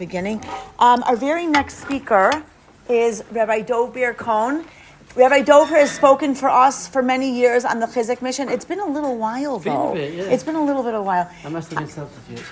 beginning. Our very next speaker is Rabbi Dov Ber Cohen. Rabbi Dov has spoken for us for many years on the Chizuk mission. It's been a little while, though. It's been a little bit of a while. I must have been substitute.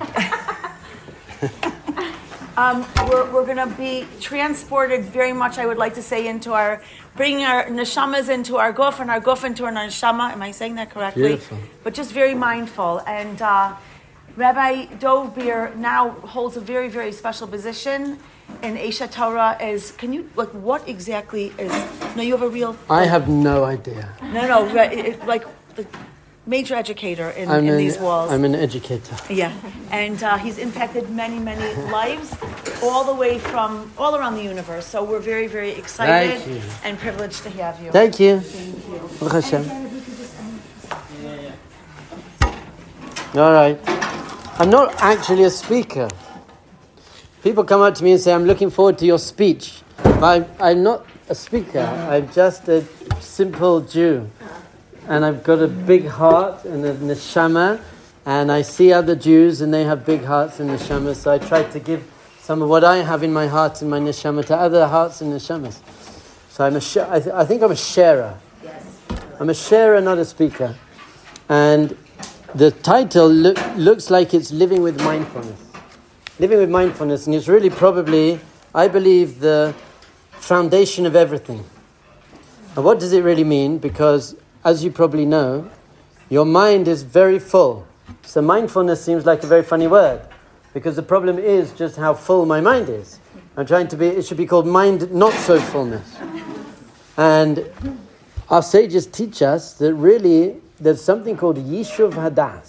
We're going to be transported very much, I would like to say, bringing our neshamas into our guf and our guf into our neshama. Am I saying that correctly? Beautiful. But just very mindful. And Rabbi Dov Ber now holds a very, very special position in Eshet Torah. What exactly is? No, you have a real. I have no idea. No, like the major educator in these walls. I'm an educator. Yeah, and he's impacted many, many lives, all the way from all around the universe. So we're very, very excited and privileged to have you. Thank you. Thank you. All right. I'm not actually a speaker. People come up to me and say, I'm looking forward to your speech. But I'm not a speaker. I'm just a simple Jew. And I've got a big heart and a neshama. And I see other Jews and they have big hearts and neshamas. So I try to give some of what I have in my heart and my neshama to other hearts and neshamas. So I think I'm a sharer. Yes. I'm a sharer, not a speaker. And the title looks like it's Living with Mindfulness. Living with Mindfulness, and it's really probably, I believe, the foundation of everything. And what does it really mean? Because, as you probably know, your mind is very full. So mindfulness seems like a very funny word, because the problem is just how full my mind is. It should be called mind not so fullness. And our sages teach us that really there's something called Yishuv Hadas.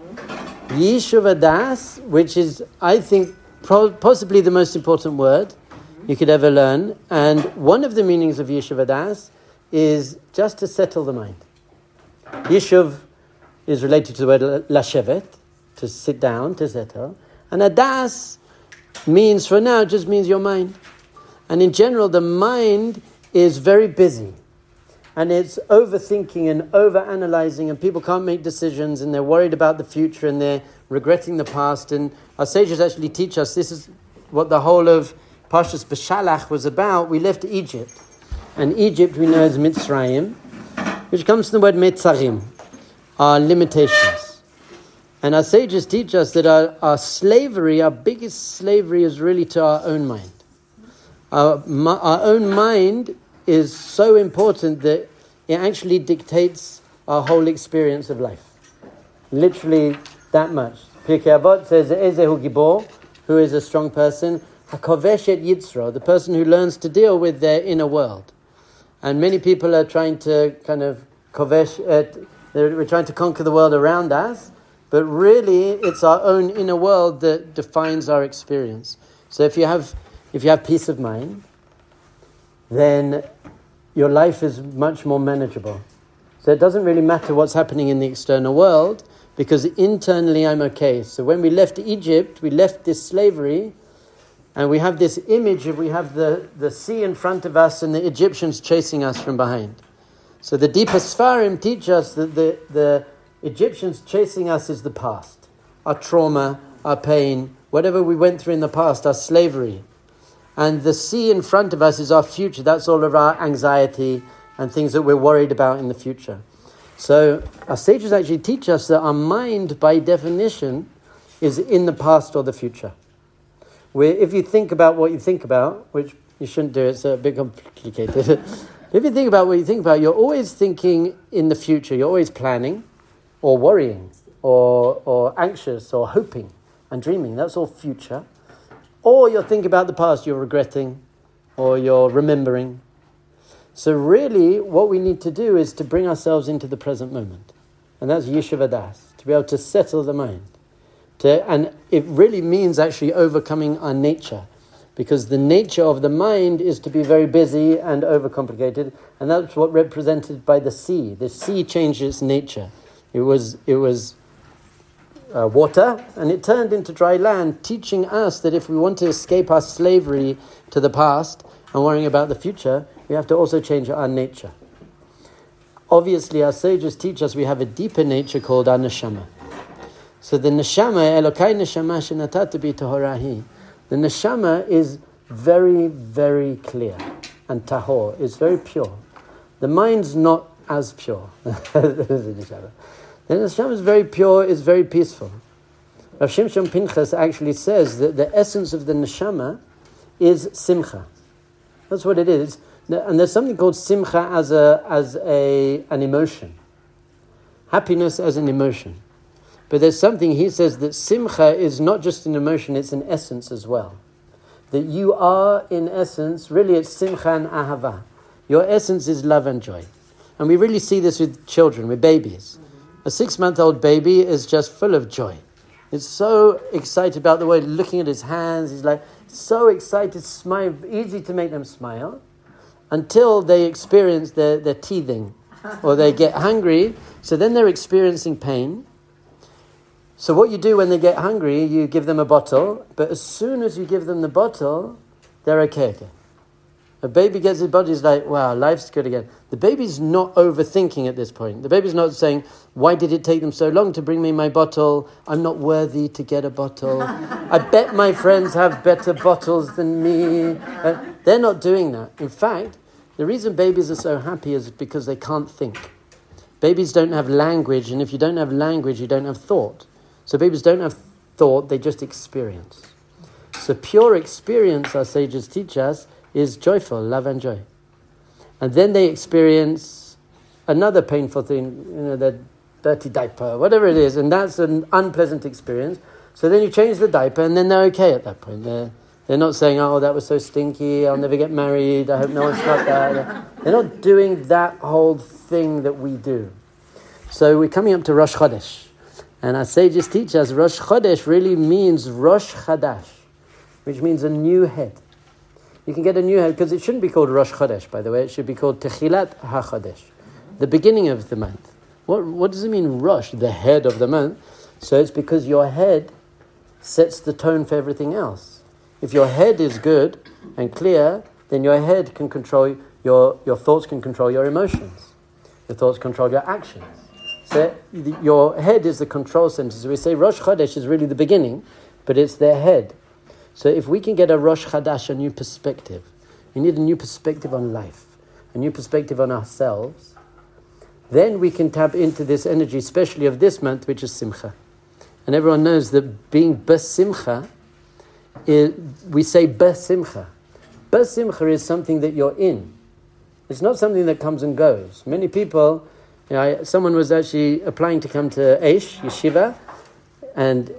Yishuv Hadas, which is, I think, possibly the most important word you could ever learn. And one of the meanings of Yishuv Hadas is just to settle the mind. Yishuv is related to the word lashevet, to sit down, to settle. And Hadas means, for now, just means your mind. And in general, the mind is very busy. And it's overthinking and overanalyzing, and people can't make decisions, and they're worried about the future, and they're regretting the past. And our sages actually teach us this is what the whole of Parshas Beshalach was about. We left Egypt, and Egypt we know as Mitzrayim, which comes from the word Metzarim, our limitations. And our sages teach us that our slavery, our biggest slavery, is really to our own mind. Our own mind is so important that it actually dictates our whole experience of life. Literally that much. Pirkei Avot says, Ezehu Gibor, who is a strong person, HaKovesh et Yitzro, the person who learns to deal with their inner world. And many people are trying to kind of we're trying to conquer the world around us, but really it's our own inner world that defines our experience. So if you have peace of mind, then your life is much more manageable. So it doesn't really matter what's happening in the external world, because internally I'm okay. So when we left Egypt, we left this slavery, and we have this image of, we have the sea in front of us and the Egyptians chasing us from behind. So the deeper Sfarim teach us that the Egyptians chasing us is the past. Our trauma, our pain, whatever we went through in the past, our slavery. And the sea in front of us is our future. That's all of our anxiety and things that we're worried about in the future. So our sages actually teach us that our mind, by definition, is in the past or the future. If you think about what you think about, which you shouldn't do, it's a bit complicated. If you think about what you think about, you're always thinking in the future. You're always planning or worrying or anxious or hoping and dreaming. That's all future. Or you're thinking about the past, you're regretting, or you're remembering. So really, what we need to do is to bring ourselves into the present moment. And that's Yishuv Hadas, to be able to settle the mind. And it really means actually overcoming our nature. Because the nature of the mind is to be very busy and overcomplicated. And that's what represented by the sea. The sea changed its nature. It was water, and it turned into dry land, teaching us that if we want to escape our slavery to the past and worrying about the future, we have to also change our nature. Obviously, our sages teach us we have a deeper nature called our neshama. So the neshama, Elokai neshama shenatata bi tohorahi, The neshama is very, very clear and tahor. It's very pure. The mind's not as pure. The neshama is very pure, it's very peaceful. Rav Shimshon Pinchas actually says that the essence of the neshama is simcha. That's what it is. And there's something called simcha as an emotion. Happiness as an emotion. But there's something, he says, that simcha is not just an emotion, it's an essence as well. That you are, in essence, really it's simcha and ahava. Your essence is love and joy. And we really see this with children, with babies. A 6-month-old baby is just full of joy. It's so excited about the way, looking at his hands, he's like so excited, smile, easy to make them smile, until they experience their teething, or they get hungry, so then they're experiencing pain. So what you do when they get hungry, you give them a bottle, but as soon as you give them the bottle, they're okay again. A baby gets his body, is like, wow, life's good again. The baby's not overthinking at this point. The baby's not saying, why did it take them so long to bring me my bottle? I'm not worthy to get a bottle. I bet my friends have better bottles than me. They're not doing that. In fact, the reason babies are so happy is because they can't think. Babies don't have language, and if you don't have language, you don't have thought. So babies don't have thought, they just experience. So pure experience, our sages teach us, is joyful, love and joy. And then they experience another painful thing, the dirty diaper, whatever it is, and that's an unpleasant experience. So then you change the diaper, and then they're okay at that point. They're not saying, oh, that was so stinky, I'll never get married, I hope no one's got that. They're not doing that whole thing that we do. So we're coming up to Rosh Chodesh. And our sages teach us Rosh Chodesh really means Rosh Chadash, which means a new head. You can get a new head, because it shouldn't be called Rosh Chodesh, by the way. It should be called Techilat HaChodesh, the beginning of the month. What does it mean, Rosh, the head of the month? So it's because your head sets the tone for everything else. If your head is good and clear, then your head can control, your thoughts can control your emotions. Your thoughts control your actions. So your head is the control center. So we say Rosh Chodesh is really the beginning, but it's their head. So if we can get a Rosh Chadash, a new perspective, we need a new perspective on life, a new perspective on ourselves, then we can tap into this energy, especially of this month, which is Simcha. And everyone knows that being B'Simcha, we say B'Simcha. B'Simcha is something that you're in. It's not something that comes and goes. Many people, someone was actually applying to come to Aish, Yeshiva, and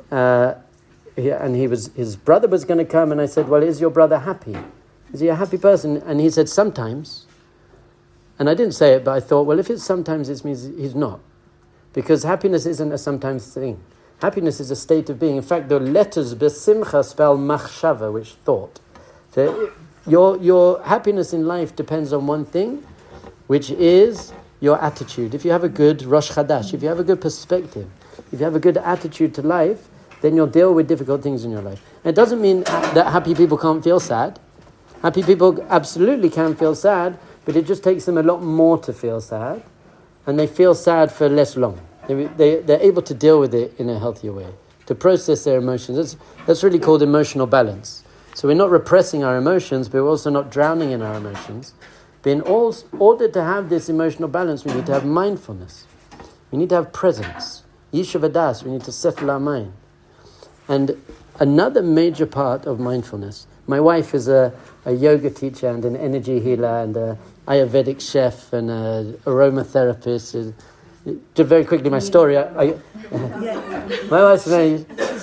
his brother was going to come, and I said, well, is your brother happy? Is he a happy person? And he said, sometimes. And I didn't say it, but I thought, well, if it's sometimes, it means he's not. Because happiness isn't a sometimes thing. Happiness is a state of being. In fact, the letters B'Simcha spell machshava, which thought. So your happiness in life depends on one thing, which is your attitude. If you have a good Rosh Chadash, if you have a good perspective, if you have a good attitude to life, then you'll deal with difficult things in your life. And it doesn't mean that happy people can't feel sad. Happy people absolutely can feel sad, but it just takes them a lot more to feel sad, and they feel sad for less long. They're able to deal with it in a healthier way, to process their emotions. That's really called emotional balance. So we're not repressing our emotions, but we're also not drowning in our emotions. But in order to have this emotional balance, we need to have mindfulness. We need to have presence. Yishuv Hadas, we need to settle our mind. And another major part of mindfulness, my wife is a yoga teacher and an energy healer and an Ayurvedic chef and an aromatherapist. Just very quickly, my story. My wife's name.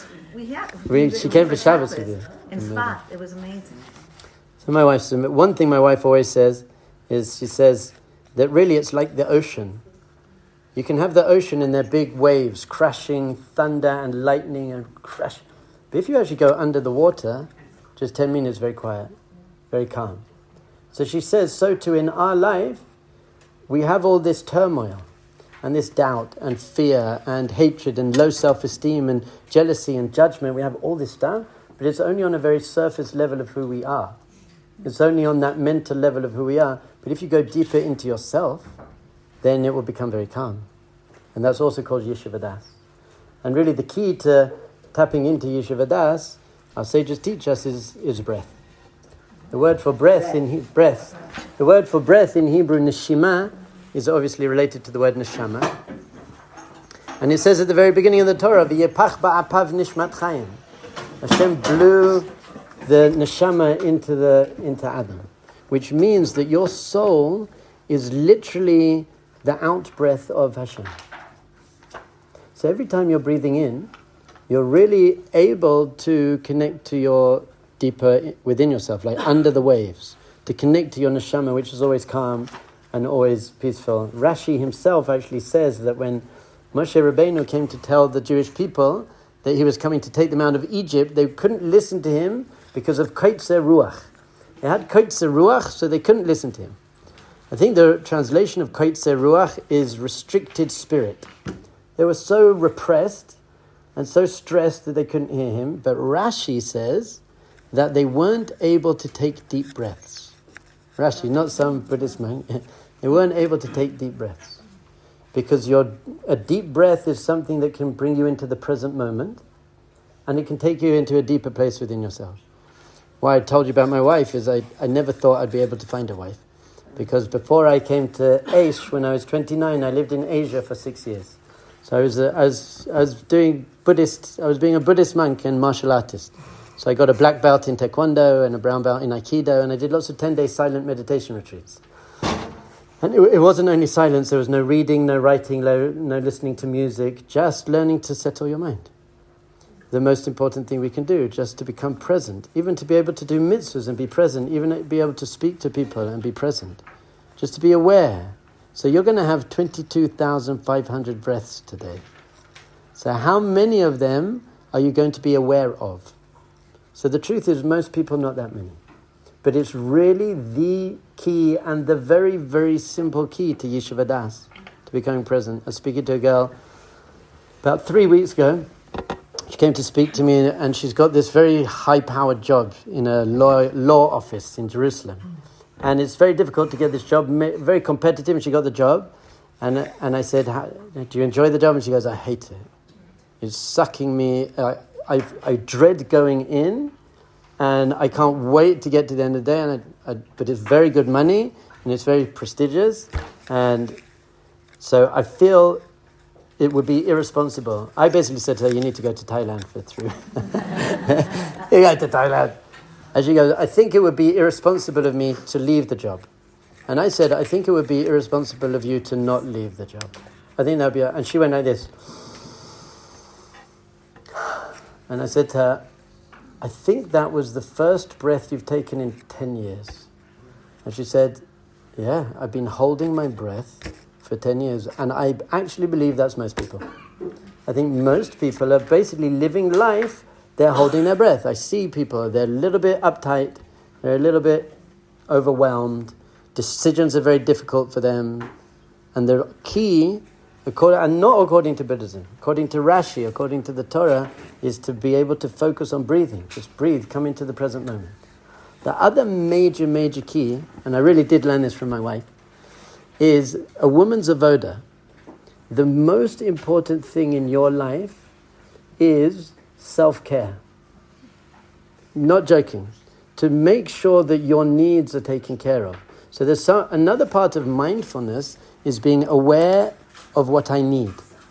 She came for Shabbos with you. In Sfat, it was amazing. So one thing my wife always says is, she says that really it's like the ocean. You can have the ocean in their big waves, crashing, thunder and lightning and crash. But if you actually go under the water, just 10 minutes, very quiet, very calm. So she says, so too in our life, we have all this turmoil and this doubt and fear and hatred and low self-esteem and jealousy and judgment. We have all this stuff, but it's only on a very surface level of who we are. It's only on that mental level of who we are. But if you go deeper into yourself, then it will become very calm. And that's also called Yishuv Hadas. And really the key to tapping into Yishuv Hadas our sages teach us, is breath. The word for breath in The word for breath in Hebrew, neshima, is obviously related to the word neshama. And it says at the very beginning of the Torah, "V'yepach ba'apav nishmat chayim." Hashem blew the neshama into Adam, which means that your soul is literally the out-breath of Hashem. So every time you're breathing in, you're really able to connect to your deeper within yourself, like under the waves, to connect to your neshama, which is always calm and always peaceful. Rashi himself actually says that when Moshe Rabbeinu came to tell the Jewish people that he was coming to take them out of Egypt, they couldn't listen to him because of Koitzer Ruach. They had Koitzer Ruach, so they couldn't listen to him. I think the translation of Koitzer Ruach is restricted spirit. They were so repressed and so stressed that they couldn't hear him. But Rashi says that they weren't able to take deep breaths. Rashi, not some Buddhist monk. They weren't able to take deep breaths. Because a deep breath is something that can bring you into the present moment, and it can take you into a deeper place within yourself. Why I told you about my wife is I never thought I'd be able to find a wife. Because before I came to Aish, when I was 29, I lived in Asia for 6 years. So I was being a Buddhist monk and martial artist. So I got a black belt in Taekwondo and a brown belt in Aikido, and I did lots of 10-day silent meditation retreats. And it wasn't only silence, there was no reading, no writing, no listening to music, just learning to settle your mind. The most important thing we can do, just to become present, even to be able to do mitzvahs and be present, even to be able to speak to people and be present, just to be aware. So you're going to have 22,500 breaths today. So how many of them are you going to be aware of? So the truth is, most people, not that many. But it's really the key and the very, very simple key to Yeshiva Das, to becoming present. I was speaking to a girl about 3 weeks ago. She came to speak to me, and she's got this very high-powered job in a law office in Jerusalem. And it's very difficult to get this job, very competitive, and she got the job. And I said, do you enjoy the job? And she goes, I hate it. It's sucking me. I dread going in, and I can't wait to get to the end of the day. But it's very good money, and it's very prestigious. And so I feel it would be irresponsible. I basically said to her, you need to go to Thailand for 3 You go to Thailand. And she goes, I think it would be irresponsible of me to leave the job. And I said, I think it would be irresponsible of you to not leave the job. I think that would be... And she went like this. And I said to her, I think that was the first breath you've taken in 10 years. And she said, yeah, I've been holding my breath for 10 years. And I actually believe that's most people. I think most people are basically living life, they're holding their breath. I see people, they're a little bit uptight, they're a little bit overwhelmed, decisions are very difficult for them. And the key, and not according to Buddhism, according to Rashi, according to the Torah, is to be able to focus on breathing. Just breathe, come into the present moment. The other major key, and I really did learn this from my wife, is a woman's avoda. The most important thing in your life is self-care. Not joking. To make sure that your needs are taken care of. So there's another part of mindfulness is being aware of what I need.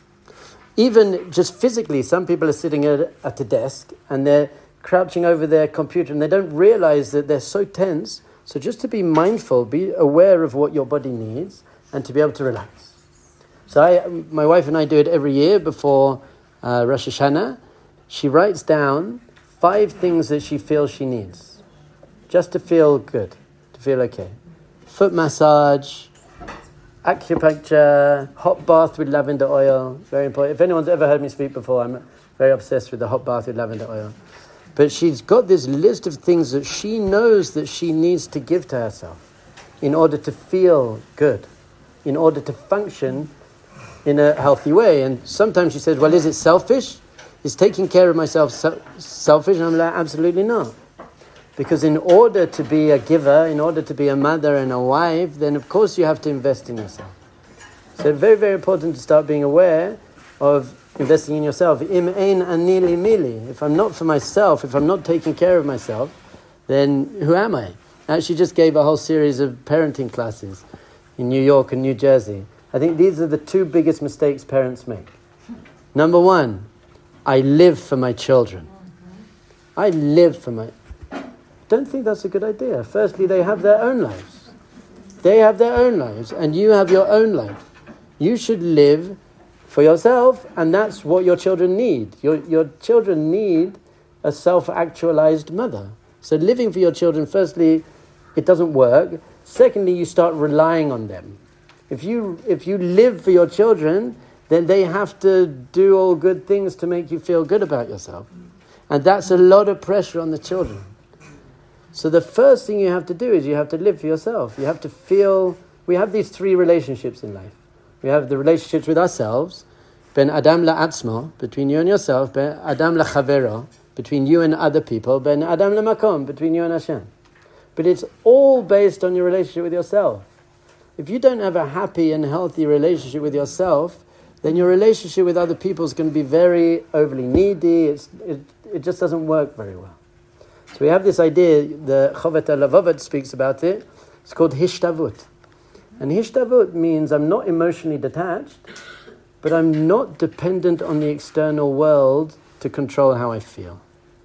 Even just physically, some people are sitting at a desk and they're crouching over their computer and they don't realize that they're so tense. So just to be mindful, be aware of what your body needs and to be able to relax. So my wife and I do it every year before Rosh Hashanah. She writes down 5 things that she feels she needs, just to feel good, to feel okay. Foot massage, acupuncture, hot bath with lavender oil, very important. If anyone's ever heard me speak before, I'm very obsessed with the hot bath with lavender oil. But she's got this list of things that she knows that she needs to give to herself in order to feel good, in order to function in a healthy way. And sometimes she says, well, is it selfish? Is taking care of myself selfish? And I'm like, absolutely not. Because in order to be a giver, in order to be a mother and a wife, then of course you have to invest in yourself. So it's very, very important to start being aware of investing in yourself. Im ein ani li mili. If I'm not for myself, if I'm not taking care of myself, then who am I? I actually just gave a whole series of parenting classes in New York and New Jersey. I think these are the two biggest mistakes parents make. Number one, I live for my children. I live for my... Don't think that's a good idea. Firstly, they have their own lives. They have their own lives, and you have your own life. You should live for yourself, and that's what your children need. Your children need a self-actualized mother. So living for your children, firstly, it doesn't work. Secondly, you start relying on them. If you live for your children, then they have to do all good things to make you feel good about yourself. And that's a lot of pressure on the children. So the first thing you have to do is you have to live for yourself. You have to feel... We have these three relationships in life. We have the relationships with ourselves, ben adam la'atzmo, between you and yourself, ben adam la'chavero, between you and other people, ben adam la'makom, between you and Hashem. But it's all based on your relationship with yourself. If you don't have a happy and healthy relationship with yourself, then your relationship with other people is going to be very overly needy. It just doesn't work very well. So we have this idea, the Chovet HaLevavot speaks about it. It's called hishtavut. And hishtavut means I'm not emotionally detached, but I'm not dependent on the external world to control how I feel.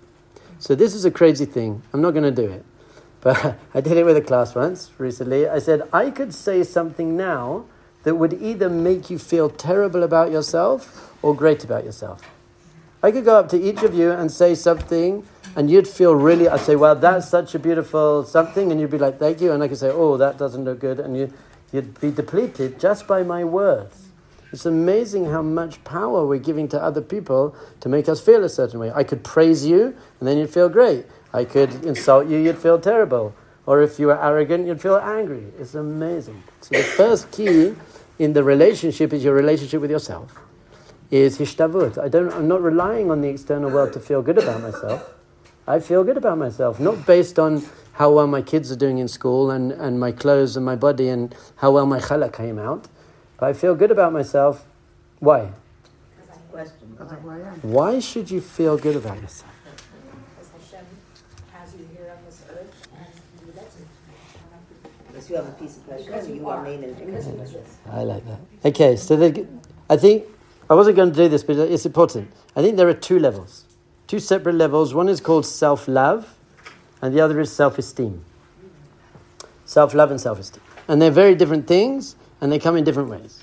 So this is a crazy thing. I'm not going to do it. But I did it with a class once, recently. I said, I could say something now that would either make you feel terrible about yourself or great about yourself. I could go up to each of you and say something, and you'd feel really... I'd say, well, that's such a beautiful something, and you'd be like, thank you. And I could say, oh, that doesn't look good. And you'd be depleted just by my words. It's amazing how much power we're giving to other people to make us feel a certain way. I could praise you, and then you'd feel great. I could insult you, you'd feel terrible. Or if you were arrogant, you'd feel angry. It's amazing. So the first key in the relationship is your relationship with yourself. Is hishtavut. I'm not relying on the external world to feel good about myself. I feel good about myself, not based on how well my kids are doing in school and my clothes and my body and how well my challah came out. But I feel good about myself. Why? Why should you feel good about yourself? Because Hashem has you here on this earth and He lets you. Because you have a piece of Hashem, you are made in because of this. I like that. Okay, so I think... I wasn't going to do this, but it's important. I think there are two levels, two separate levels. One is called self-love, and the other is self-esteem. Self-love and self-esteem. And they're very different things, and they come in different ways.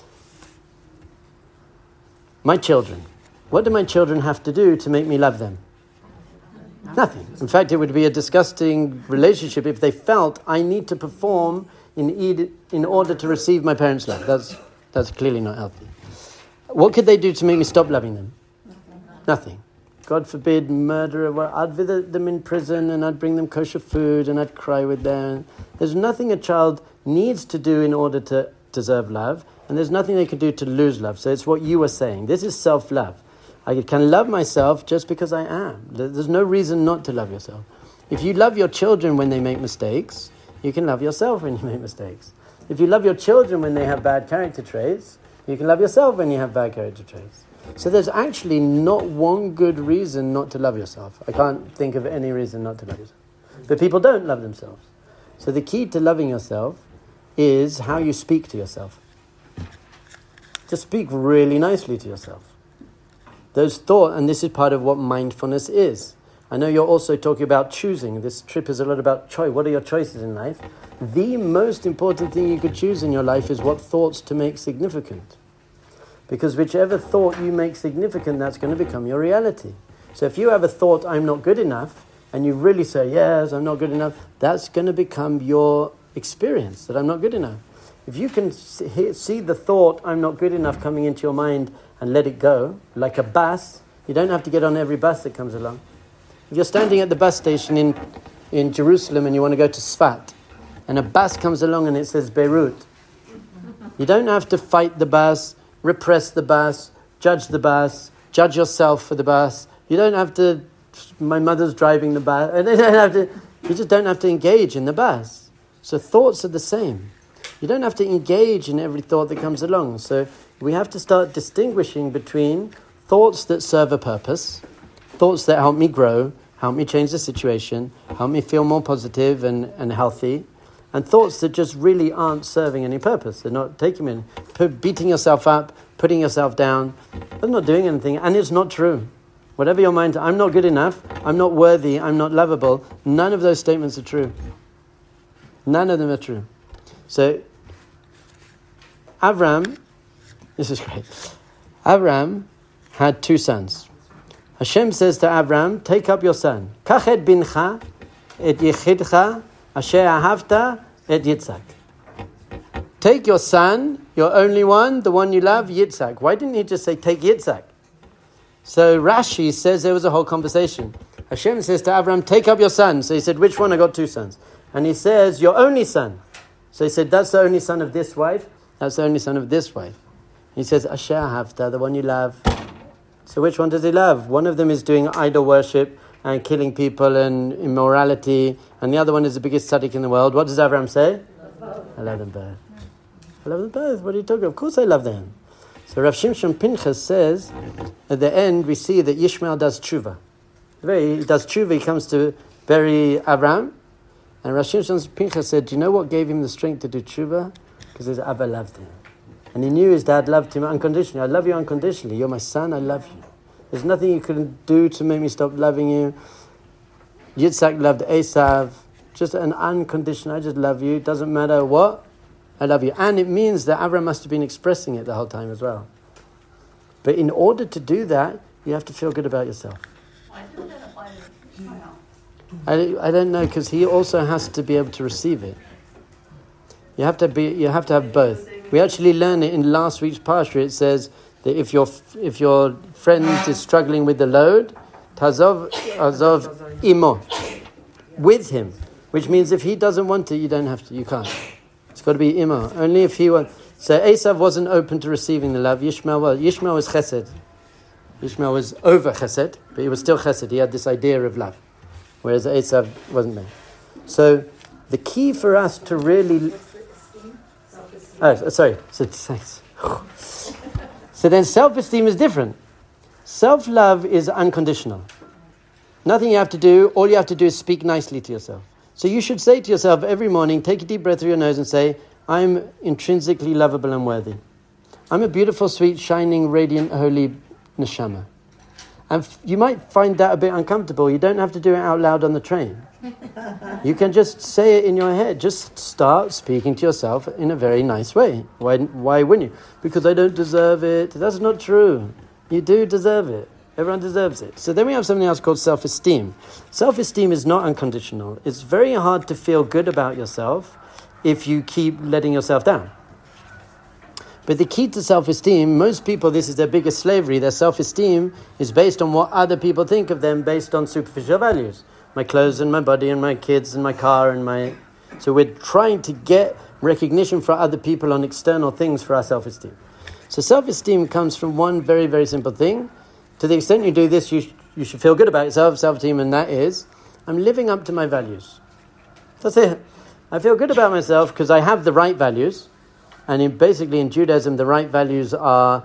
My children. What do my children have to do to make me love them? Nothing. In fact, it would be a disgusting relationship if they felt I need to perform in order to receive my parents' love. That's clearly not healthy. What could they do to make me stop loving them? Nothing. God forbid, murderer. Well, I'd visit them in prison and I'd bring them kosher food and I'd cry with them. There's nothing a child needs to do in order to deserve love, and there's nothing they can do to lose love. So it's what you were saying. This is self-love. I can love myself just because I am. There's no reason not to love yourself. If you love your children when they make mistakes, you can love yourself when you make mistakes. If you love your children when they have bad character traits, you can love yourself when you have bad character traits. So there's actually not one good reason not to love yourself. I can't think of any reason not to love yourself. But people don't love themselves. So the key to loving yourself is how you speak to yourself. Just speak really nicely to yourself. Those thoughts, and this is part of what mindfulness is. I know you're also talking about choosing. This trip is a lot about choice. What are your choices in life? The most important thing you could choose in your life is what thoughts to make significant. Because whichever thought you make significant, that's going to become your reality. So if you have a thought, I'm not good enough, and you really say, yes, I'm not good enough, that's going to become your experience, that I'm not good enough. If you can see the thought, I'm not good enough, coming into your mind and let it go, like a bus, you don't have to get on every bus that comes along. If you're standing at the bus station in Jerusalem and you want to go to Sfat, and a bus comes along and it says Beirut, you don't have to fight the bus, repress the bus, judge yourself for the bus. You don't have to, my mother's driving the bus, you just don't have to engage in the bus. So thoughts are the same. You don't have to engage in every thought that comes along. So we have to start distinguishing between thoughts that serve a purpose, thoughts that help me grow, help me change the situation, help me feel more positive and healthy, and thoughts that just really aren't serving any purpose. They're not taking me, beating yourself up, putting yourself down. They're not doing anything, and it's not true. Whatever your mind, I'm not good enough, I'm not worthy, I'm not lovable, none of those statements are true. None of them are true. So, Avram, this is great. Avram had 2 sons. Hashem says to Avram, take up your son. Kach et bincha, et yechidcha, asher ahavta, et Yitzhak. Take your son, your only one, the one you love, Yitzhak. Why didn't he just say, take Yitzhak? So Rashi says there was a whole conversation. Hashem says to Avram, take up your son. So he said, which one? I got 2 sons. And he says, your only son. So he said, that's the only son of this wife. That's the only son of this wife. He says, Asher Ahavta, the one you love. So which one does he love? One of them is doing idol worship and killing people and immorality. And the other one is the biggest tzaddik in the world. What does Avram say? I love them both. I love them both. What are you talking about? Of course I love them. So Rav Shimshon Pinchas says, at the end we see that Yishmael does tshuva. He does tshuva, he comes to bury Avram. And Rav Shimshon Pinchas said, do you know what gave him the strength to do tshuva? Because his Abba loved him. And he knew his dad loved him unconditionally. I love you unconditionally. You're my son, I love you. There's nothing you can do to make me stop loving you. Yitzhak loved Esav. Just an unconditional, I just love you. Doesn't matter what, I love you. And it means that Avram must have been expressing it the whole time as well. But in order to do that, you have to feel good about yourself. Why does that apply to Ishmael? I don't know, because he also has to be able to receive it. You have to have both. We actually learned it in last week's parsha. It says that if your friend is struggling with the load, tazov imo, with him, which means if he doesn't want it, you don't have to. You can't. It's got to be imo. Only if he wants. So Esav wasn't open to receiving the love. Yishmael was. Yishmael was chesed. Yishmael was over chesed, but he was still chesed. He had this idea of love, whereas Esav wasn't there. So the key for us to really... Oh, sorry. So, thanks. So then self-esteem is different. Self-love is unconditional. Nothing you have to do. All you have to do is speak nicely to yourself. So you should say to yourself every morning, take a deep breath through your nose and say, I'm intrinsically lovable and worthy. I'm a beautiful, sweet, shining, radiant, holy neshama. And you might find that a bit uncomfortable. You don't have to do it out loud on the train. You can just say it in your head. Just start speaking to yourself in a very nice way. Why wouldn't you? Because I don't deserve it. That's not true. You do deserve it. Everyone deserves it. So then we have something else called self-esteem. Self-esteem is not unconditional. It's very hard to feel good about yourself if you keep letting yourself down. But the key to self-esteem, most people, this is their biggest slavery. Their self-esteem is based on what other people think of them based on superficial values. My clothes and my body and my kids and my car and my... So we're trying to get recognition for other people on external things for our self-esteem. So self-esteem comes from one very, very simple thing. To the extent you do this, you should feel good about yourself, self-esteem, and that is, I'm living up to my values. That's it. I feel good about myself because I have the right values. And basically in Judaism, the right values are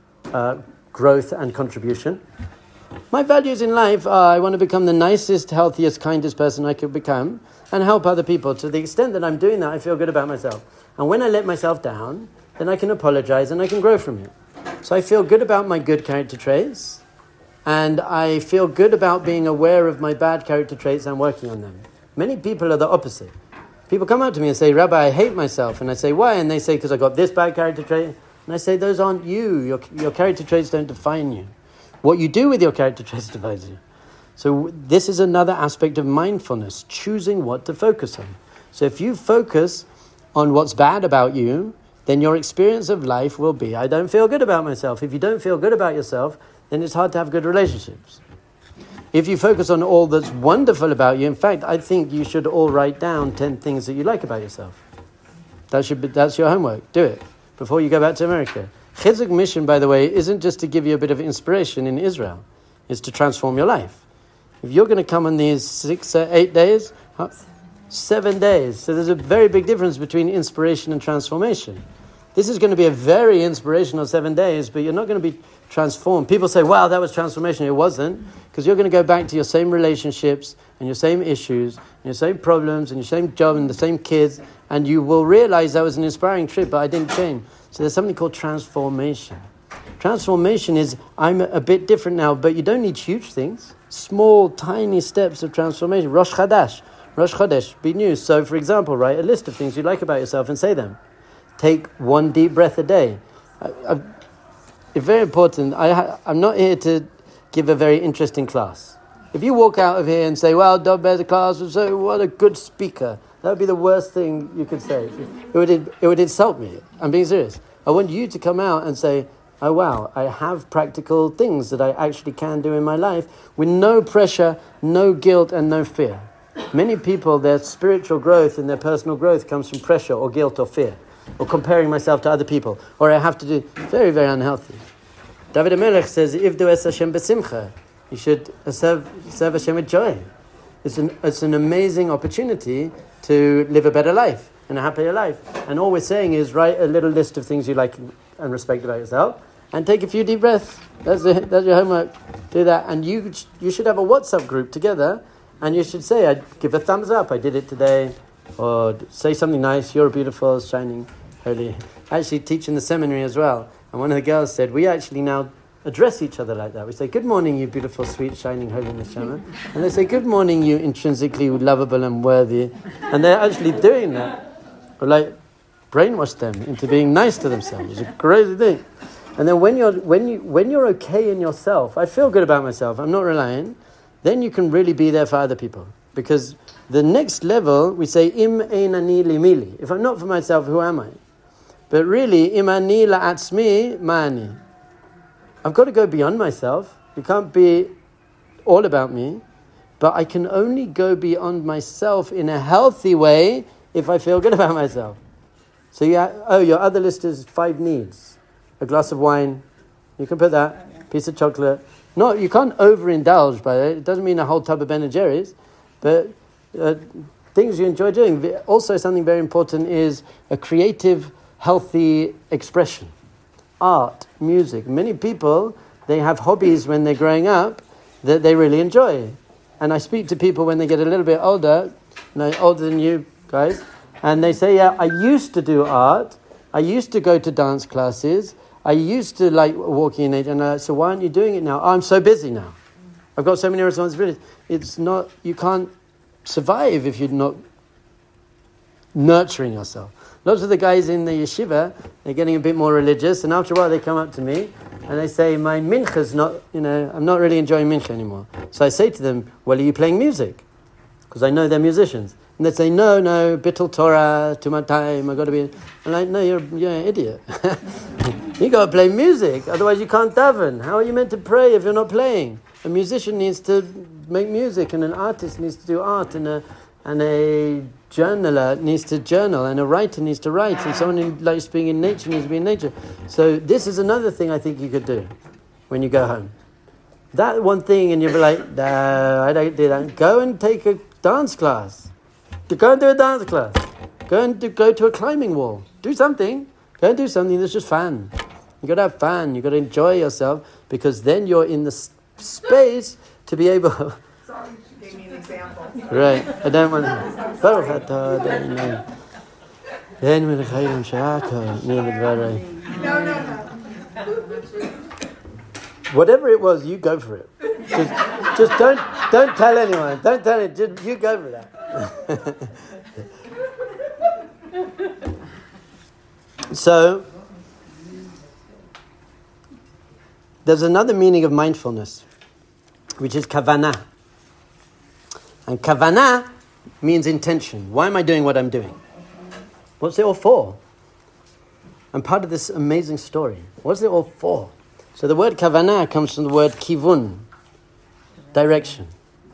growth and contribution. My values in life are I want to become the nicest, healthiest, kindest person I could become and help other people. To the extent that I'm doing that, I feel good about myself. And when I let myself down, then I can apologize and I can grow from it. So I feel good about my good character traits and I feel good about being aware of my bad character traits and working on them. Many people are the opposite. People come up to me and say, Rabbi, I hate myself. And I say, why? And they say, because I got this bad character trait. And I say, those aren't you. Your character traits don't define you. What you do with your character traits defines you. So this is another aspect of mindfulness, choosing what to focus on. So if you focus on what's bad about you, then your experience of life will be, I don't feel good about myself. If you don't feel good about yourself, then it's hard to have good relationships. If you focus on all that's wonderful about you, in fact, I think you should all write down 10 things that you like about yourself. That's your homework. Do it before you go back to America. Chizuk mission, by the way, isn't just to give you a bit of inspiration in Israel. It's to transform your life. If you're going to come on these 6 or 8 days, 7 days. So there's a very big difference between inspiration and transformation. This is going to be a very inspirational 7 days, but you're not going to be transformed. People say, wow, that was transformation. It wasn't, because you're going to go back to your same relationships and your same issues and your same problems and your same job and the same kids, and you will realize that was an inspiring trip, but I didn't change. So there's something called transformation. Transformation is, I'm a bit different now, but you don't need huge things. Small, tiny steps of transformation. Rosh Chodesh, be new. So, for example, write a list of things you like about yourself and say them. Take one deep breath a day. It's very important. I'm not here to give a very interesting class. If you walk out of here and say, well, Dov Ber's class was so, what a good speaker, that would be the worst thing you could say. It would insult me. I'm being serious. I want you to come out and say, oh wow, I have practical things that I actually can do in my life with no pressure, no guilt, and no fear. Many people, their spiritual growth and their personal growth comes from pressure or guilt or fear, or comparing myself to other people, or I have to do very, very unhealthy. David HaMelech says, Ivdu es Hashem besimcha. You should serve Hashem with joy. It's an amazing opportunity to live a better life and a happier life. And all we're saying is write a little list of things you like and respect about yourself, and take a few deep breaths. That's it. That's your homework. Do that, and you should have a WhatsApp group together, and you should say, "I give a thumbs up. I did it today," or say something nice. You're beautiful, shining, holy. I actually teach in the seminary as well, and one of the girls said, "We actually now address each other like that. We say, 'Good morning, you beautiful, sweet, shining, holy neshama,' and they say, 'Good morning, you intrinsically lovable and worthy,' and they're actually doing that, or like brainwash them into being nice to themselves. It's a crazy thing. And then when you're okay in yourself, I feel good about myself, I'm not relying, then you can really be there for other people. Because the next level, we say, Im ein ani li mili. If I'm not for myself, who am I? But really, Im ani la'atzmi ma'ani. I've got to go beyond myself. You can't be all about me. But I can only go beyond myself in a healthy way if I feel good about myself. So your other list is 5 needs. A glass of wine, you can put that, piece of chocolate. No, you can't overindulge by it. It doesn't mean a whole tub of Ben & Jerry's, but things you enjoy doing. Also, something very important is a creative, healthy expression. Art, music. Many people, they have hobbies when they're growing up that they really enjoy. And I speak to people when they get a little bit older, older than you guys, and they say, yeah, I used to do art, I used to go to dance classes, I used to like walking in nature, and so why aren't you doing it now? Oh, I'm so busy now. I've got so many responsibilities. It's not, you can't survive if you're not nurturing yourself. Lots of the guys in the yeshiva, they're getting a bit more religious, and after a while they come up to me, and they say, my mincha's not, I'm not really enjoying mincha anymore. So I say to them, well, are you playing music? Because I know they're musicians. And they say, no, bittul Torah, too much time, I've got to be... I'm like, no, you're an idiot. You got to play music, otherwise you can't daven. How are you meant to pray if you're not playing? A musician needs to make music, and an artist needs to do art, and a journaler needs to journal, and a writer needs to write, and someone who likes being in nature needs to be in nature. So this is another thing I think you could do when you go home. That one thing, and you'll be like, no, I don't do that. Go and take a dance class. Go and do a dance class. Go to a climbing wall. Do something. Go and do something that's just fun. You've got to have fun. You've got to enjoy yourself, because then you're in the space to be able... Sorry, she gave me an example. Right. I don't want to... Whatever it was, you go for it. Just don't tell anyone. Don't tell it. Just, you go for that. So, there's another meaning of mindfulness, which is kavanah. And kavanah means intention. Why am I doing what I'm doing? What's it all for? I'm part of this amazing story. What's it all for? So the word kavanah comes from the word kivun, direction.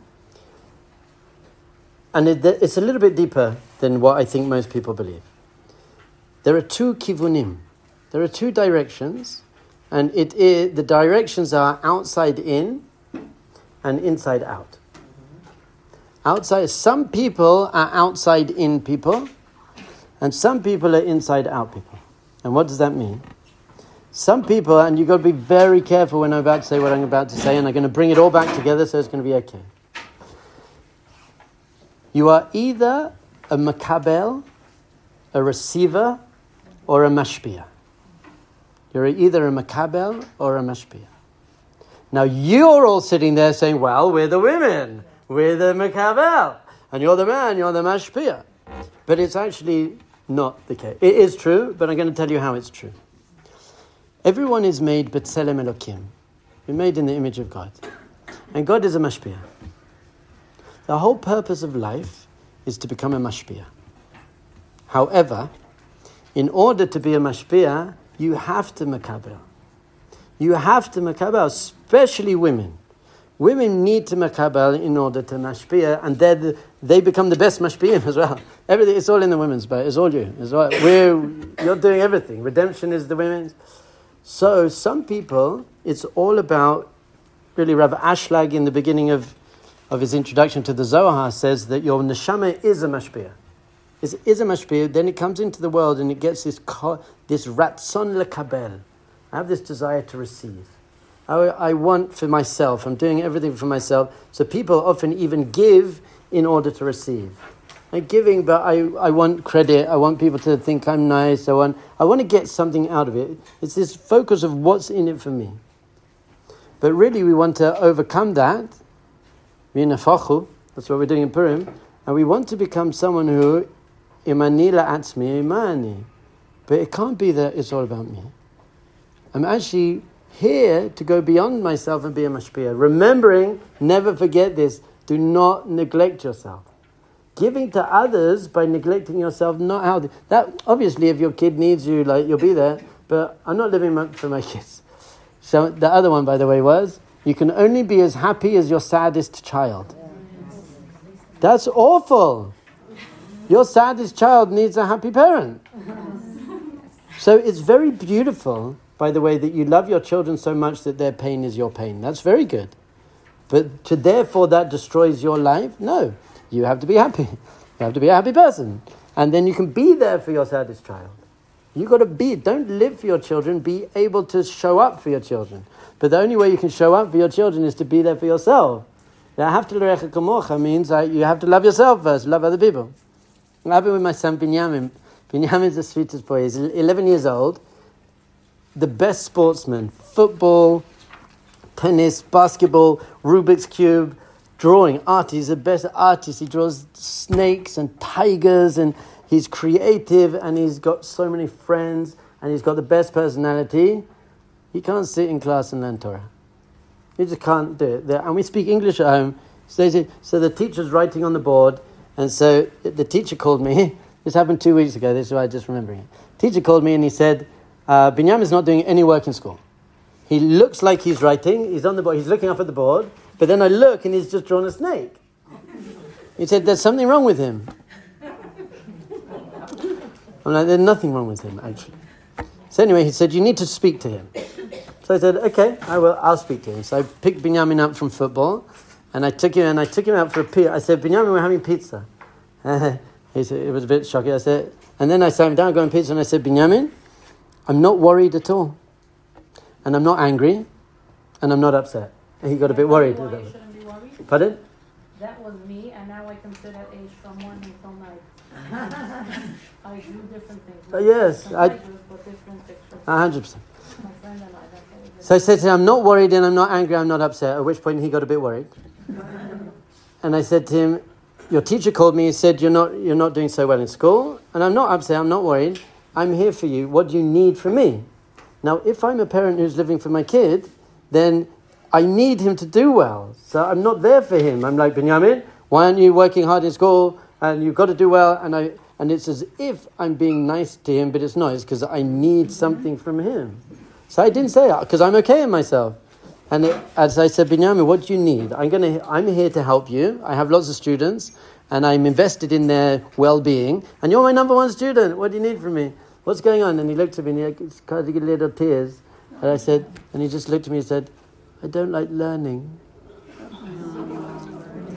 And it's a little bit deeper than what I think most people believe. There are 2 kivunim. There are 2 directions, and the directions are outside in and inside out. Outside, some people are outside in people, and some people are inside out people. And what does that mean? Some people, and you've got to be very careful when I'm about to say what I'm about to say, and I'm going to bring it all back together so it's going to be okay. You are either a makabel, a receiver, or a mashpia. You're either a makabel or a mashpia. Now you're all sitting there saying, well, we're the women, we're the makabel, and you're the man, you're the mashpia. But it's actually not the case. It is true, but I'm going to tell you how it's true. Everyone is made b'tselem Elokim. We're made in the image of God. And God is a mashpia. The whole purpose of life is to become a mashpia. However, in order to be a mashpia, you have to makabel. You have to makabel, especially women. Women need to makabel in order to mashpia, and they become the best mashpiyim as well. Everything, it's all in the women's, but it's all you. You're doing everything. Redemption is the women's. So some people, it's all about, really Rav Ashlag in the beginning of his introduction to the Zohar says that your neshama is a mashpia. Is a mashpia, then it comes into the world and it gets this ratzon lekabel. I have this desire to receive. I want for myself. I'm doing everything for myself. So people often even give in order to receive. I'm giving, but I want credit. I want people to think I'm nice. I want to get something out of it. It's this focus of what's in it for me. But really we want to overcome that. That's what we're doing in Purim. And we want to become someone who imani la'atzmi imani. But it can't be that it's all about me. I'm actually here to go beyond myself and be a mashpia. Remembering, never forget this, do not neglect yourself. Giving to others by neglecting yourself, not healthy. That, obviously, if your kid needs you, you'll be there. But I'm not living for my kids. So the other one, by the way, was, you can only be as happy as your saddest child. That's awful. Your saddest child needs a happy parent. So it's very beautiful, by the way, that you love your children so much that their pain is your pain. That's very good. But therefore that destroys your life? No. You have to be happy. You have to be a happy person. And then you can be there for your saddest child. You've got to don't live for your children, be able to show up for your children. But the only way you can show up for your children is to be there for yourself. Means you have to love yourself first, love other people. What happened with my son Binyamin? Binyamin is the sweetest boy. He's 11 years old. The best sportsman. Football, tennis, basketball, Rubik's Cube, drawing, art. He's the best artist. He draws snakes and tigers, and he's creative, and he's got so many friends, and he's got the best personality. He can't sit in class and learn Torah. He just can't do it. And we speak English at home. So the teacher's writing on the board, and so the teacher called me. This happened 2 weeks ago. This is why I'm just remembering it. Teacher called me and he said, Binyamin's not doing any work in school. He looks like he's writing. He's on the board. He's looking up at the board. But then I look and he's just drawn a snake. He said, there's something wrong with him. I'm like, there's nothing wrong with him, actually. So anyway, he said, you need to speak to him. So I said, okay, I will. I'll speak to him. So I picked Binyamin up from football, and I took him out for a pizza. I said, Binyamin, we're having pizza. He said, it was a bit shocking. I said, and then I sat him down, going pizza, and I said, Binyamin, I'm not worried at all. And I'm not angry, and I'm not upset. And he got a bit worried. Shouldn't be worried. Pardon? That was me, and now I consider age from morning till night. I do different things. Yes, I do for different pictures. 100%. My friend and I, that's what we did. So I said to him, I'm not worried and I'm not angry, I'm not upset, at which point he got a bit worried. And I said to him, your teacher called me and said, you're not doing so well in school, and I'm not upset, I'm not worried, I'm here for you, what do you need from me? Now, if I'm a parent who's living for my kid, then I need him to do well, so I'm not there for him. I'm like, Binyamin, why aren't you working hard in school, and you've got to do well, and it's as if I'm being nice to him, but it's not, it's because I need something from him. So I didn't say it, because I'm okay in myself. And as I said, Binyamin, what do you need? I'm here to help you. I have lots of students, and I'm invested in their well-being. And you're my number one student. What do you need from me? What's going on? And he looked at me, and he started to get little tears. And he just looked at me and said, I don't like learning.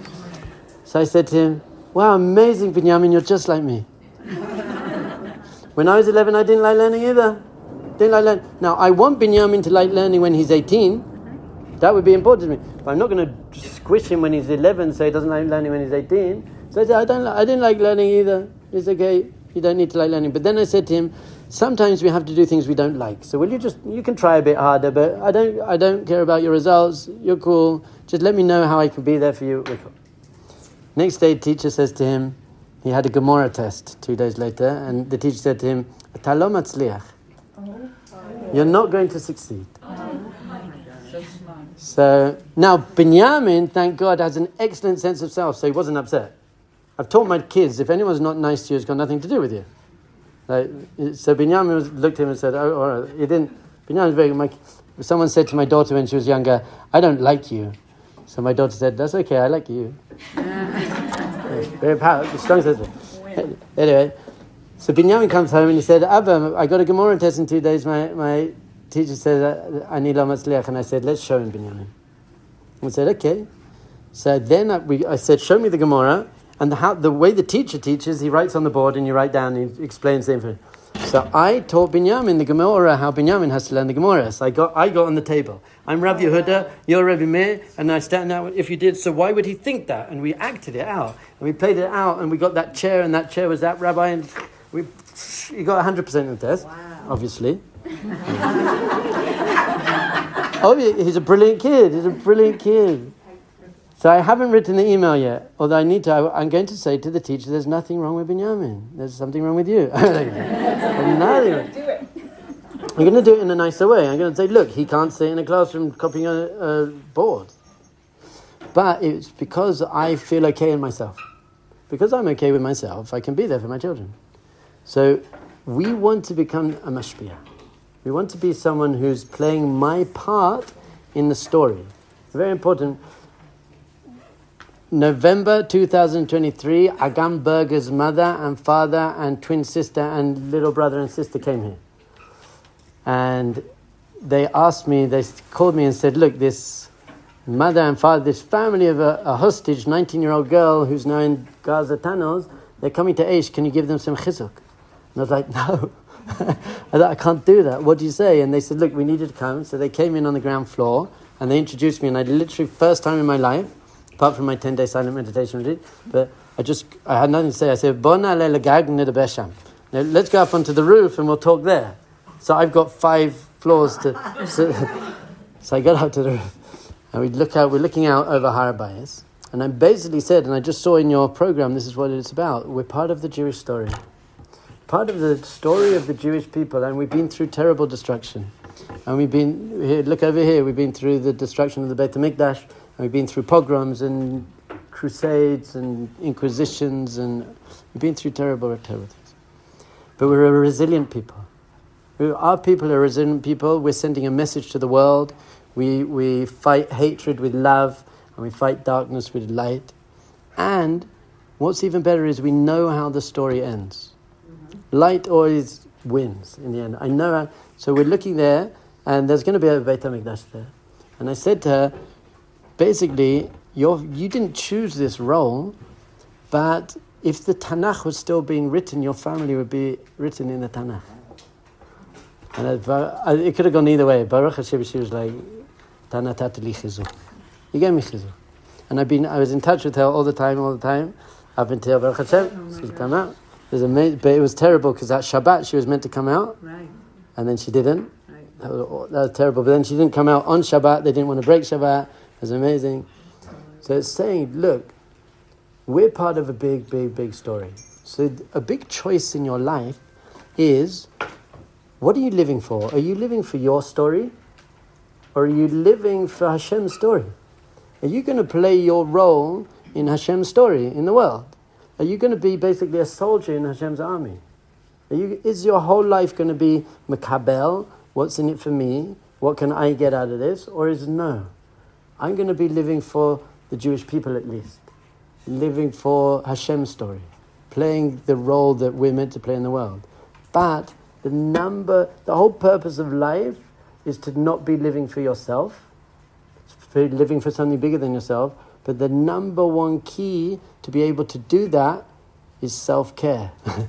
So I said to him, wow, amazing, Binyamin, you're just like me. When I was 11, I didn't like learning either. Didn't like learning. Now, I want Binyamin to like learning when he's 18. That would be important to me. But I'm not going to squish him when he's 11 so he doesn't like learning when he's 18. So I said, I didn't like learning either. It's okay. You don't need to like learning. But then I said to him, sometimes we have to do things we don't like. So you can try a bit harder, but I don't care about your results. You're cool. Just let me know how I can be there for you. Next day, teacher says to him, he had a Gemara test 2 days later, and the teacher said to him, "Ata lo matzliach." You're not going to succeed. So now Binyamin, thank God, has an excellent sense of self, so he wasn't upset. I've taught my kids, if anyone's not nice to you, it's got nothing to do with you. So Binyamin looked at him and said, "Oh, all right." He didn't. Binyamin was very. Someone said to my daughter when she was younger, "I don't like you." So my daughter said, "That's okay. I like you." Very powerful, strong sense. Anyway, so Binyamin comes home and he said, "Abba, I got a Gemara test in 2 days. My teacher said I need lo matzliach," and I said, "Let's show him, Binyamin." And I said, "Okay." So then I said, "Show me the Gemara." And the way the teacher teaches, he writes on the board and you write down and he explains the information. So I taught Binyamin the Gemara, how Binyamin has to learn the Gemara. So I got on the table. I'm Rav Yehuda, you're Rabbi Meir, and I stand out. If you did, so why would he think that? And we acted it out. And we played it out, and we got that chair, and that chair was that rabbi, and he got 100% in the test, obviously. He's a brilliant kid. So I haven't written the email yet, although I need to. I'm going to say to the teacher, there's nothing wrong with Binyamin. There's something wrong with you. I'm going to do it in a nicer way. I'm going to say, look, he can't sit in a classroom copying a board. But it's because I feel okay in myself. Because I'm okay with myself, I can be there for my children. So we want to become a mashpia. We want to be someone who's playing my part in the story. It's very important. November 2023, Agam Berger's mother and father and twin sister and little brother and sister came here. And they called me and said, look, this mother and father, this family of a hostage, 19-year-old girl who's now in Gaza tunnels, they're coming to Aish, can you give them some chizuk? And I was like, no, I can't do that. What do you say? And they said, look, we need you to come. So they came in on the ground floor and they introduced me, and I literally, first time in my life, apart from my 10-day silent meditation retreat, but I had nothing to say. I said, let's go up onto the roof and we'll talk there. So I've got 5 floors to... So I got up to the roof and we're looking out over Har HaBayis, and I basically said, and I just saw in your program, this is what it's about. We're part of the Jewish story. Part of the story of the Jewish people, and we've been through terrible destruction. And we've been, here, look over here, we've been through the destruction of the Beit HaMikdash, and we've been through pogroms and crusades and inquisitions, and we've been through terrible things. But we're a resilient people. Our people are resilient people. We're sending a message to the world. We fight hatred with love, and we fight darkness with light. And what's even better is we know how the story ends. Light always wins in the end. I know. So we're looking there, and there's going to be a Beit HaMikdash there. And I said to her, basically, you didn't choose this role, but if the Tanakh was still being written, your family would be written in the Tanakh. And it could have gone either way. Baruch Hashem, she was like, Tanatati li chizuk. You gave me chizuk. And I was in touch with her all the time, up until Baruch Hashem, she's come out. It was amazing, but it was terrible because that Shabbat she was meant to come out, right, and then she didn't. Right. That was terrible. But then she didn't come out on Shabbat. They didn't want to break Shabbat. It was amazing. So it's saying, look, we're part of a big, big, big story. So a big choice in your life is, what are you living for? Are you living for your story? Or are you living for Hashem's story? Are you going to play your role in Hashem's story in the world? Are you going to be basically a soldier in Hashem's army? Is your whole life going to be Makabel? What's in it for me? What can I get out of this? Or is no? I'm going to be living for the Jewish people at least. Living for Hashem's story. Playing the role that we're meant to play in the world. But the whole purpose of life is to not be living for yourself. For living for something bigger than yourself. But the number one key to be able to do that is self-care.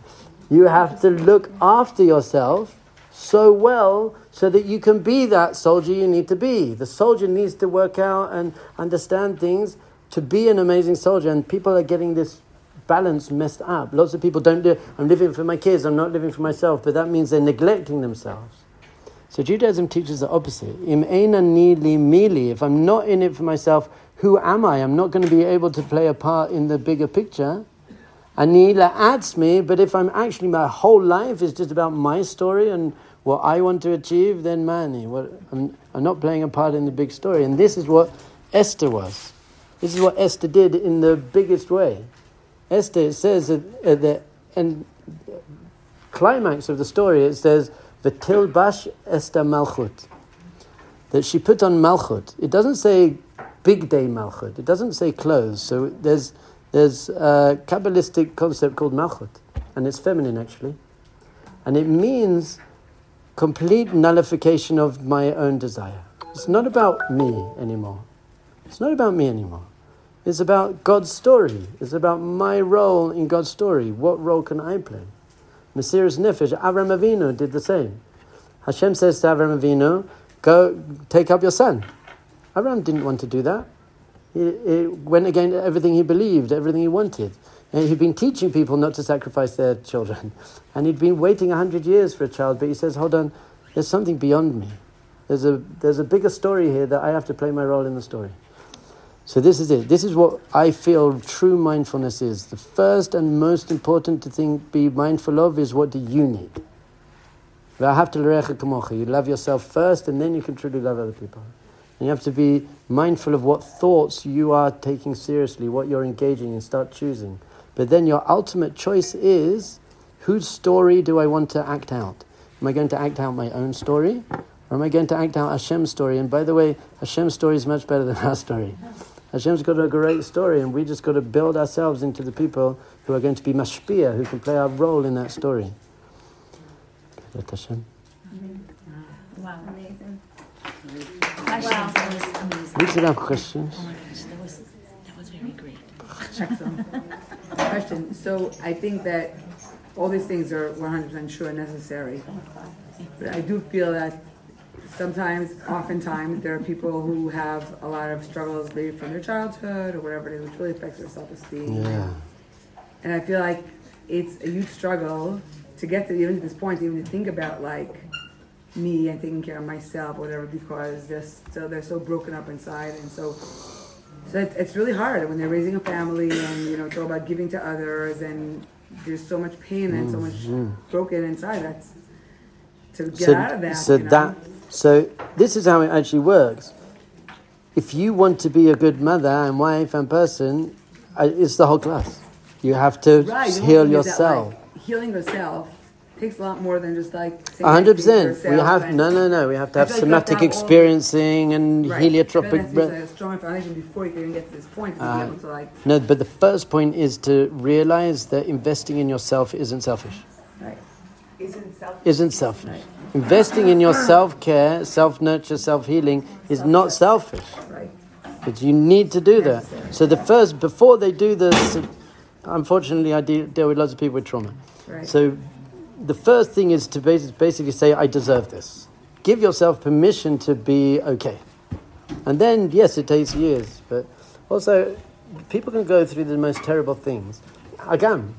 You have to look after yourself so well so that you can be that soldier you need to be. The soldier needs to work out and understand things to be an amazing soldier, and people are getting this balance messed up. Lots of people don't do it. I'm living for my kids, I'm not living for myself, but that means they're neglecting themselves. So Judaism teaches the opposite. Im eina ni li mili. If I'm not in it for myself, who am I? I'm not going to be able to play a part in the bigger picture. Ani la'atzmi, but if I'm actually, my whole life is just about my story and what I want to achieve, then I'm not playing a part in the big story. And this is what Esther was. This is what Esther did in the biggest way. Esther, it says at the end, climax of the story, it says, V'tilbash Esther Malchut. That she put on Malchut. It doesn't say big day Malchut. It doesn't say clothes. So there's a Kabbalistic concept called Malchut. And it's feminine, actually. And it means complete nullification of my own desire. It's not about me anymore. It's not about me anymore. It's about God's story. It's about my role in God's story. What role can I play? Mesiras Nefesh, Avraham Avinu did the same. Hashem says to Avraham Avinu, go take up your son. Avraham didn't want to do that. He went against everything he believed, everything he wanted. And he'd been teaching people not to sacrifice their children. And he'd been waiting 100 years for a child, but he says, hold on, there's something beyond me. There's a bigger story here that I have to play my role in the story. So this is it. This is what I feel true mindfulness is. The first and most important thing to be mindful of is, what do you need? You love yourself first, and then you can truly love other people. And you have to be mindful of what thoughts you are taking seriously, what you're engaging in, start choosing. But then your ultimate choice is, whose story do I want to act out? Am I going to act out my own story? Or am I going to act out Hashem's story? And by the way, Hashem's story is much better than our story. Hashem's got a great story, and we just got to build ourselves into the people who are going to be mashpia, who can play our role in that story. Hashem. Wow, amazing. Wow. We should have questions. Oh my gosh, that was very great. Excellent. Question. So I think that all these things are 100% sure and necessary. But I do feel that oftentimes, there are people who have a lot of struggles, maybe from their childhood or whatever it is, which really affects their self-esteem. Yeah. And I feel like it's a huge struggle to get to even to this point, even to think about like me and taking care of myself, or whatever, because they're so broken up inside, and so it's really hard when they're raising a family, and it's all about giving to others, and there's so much pain and so much broken inside. That's to get out of that. So this is how it actually works. If you want to be a good mother and wife and person, it's the whole class. You have to heal yourself. Healing yourself takes a lot more than just like 100%. We have no. We have to have somatic experiencing and heliotropic breath. A strong foundation before you can even get to this point. No, but the first point is to realize that investing in yourself isn't selfish. Right. Isn't selfish. Right. Investing in your self-care, self-nurture, self-healing is not selfish. Right. But you need to do that. So before they do this, unfortunately I deal with lots of people with trauma. Right. So the first thing is to basically say, I deserve this. Give yourself permission to be okay. And then, yes, it takes years. But also, people can go through the most terrible things. Again,